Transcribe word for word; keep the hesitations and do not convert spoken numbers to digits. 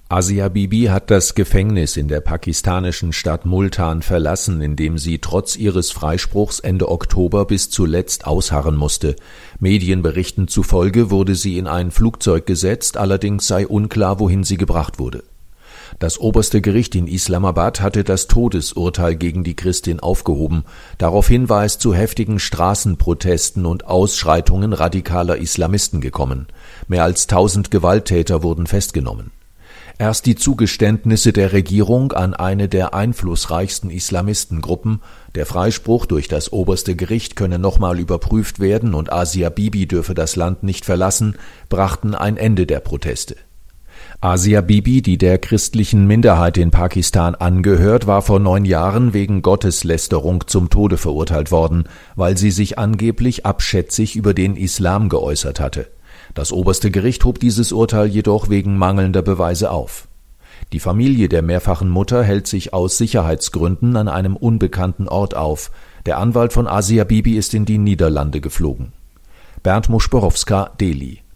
Asia Bibi hat das Gefängnis in der pakistanischen Stadt Multan verlassen, in dem sie trotz ihres Freispruchs Ende Oktober bis zuletzt ausharren musste. Medienberichten zufolge wurde sie in ein Flugzeug gesetzt, allerdings sei unklar, wohin sie gebracht wurde. Das oberste Gericht in Islamabad hatte das Todesurteil gegen die Christin aufgehoben. Daraufhin war es zu heftigen Straßenprotesten und Ausschreitungen radikaler Islamisten gekommen. Mehr als tausend Gewalttäter wurden festgenommen. Erst die Zugeständnisse der Regierung an eine der einflussreichsten Islamistengruppen, der Freispruch durch das oberste Gericht könne nochmal überprüft werden und Asia Bibi dürfe das Land nicht verlassen, brachten ein Ende der Proteste. Asia Bibi, die der christlichen Minderheit in Pakistan angehört, war vor neun Jahren wegen Gotteslästerung zum Tode verurteilt worden, weil sie sich angeblich abschätzig über den Islam geäußert hatte. Das oberste Gericht hob dieses Urteil jedoch wegen mangelnder Beweise auf. Die Familie der mehrfachen Mutter hält sich aus Sicherheitsgründen an einem unbekannten Ort auf. Der Anwalt von Asia Bibi ist in die Niederlande geflogen. Bernd Muschborowska, Delhi.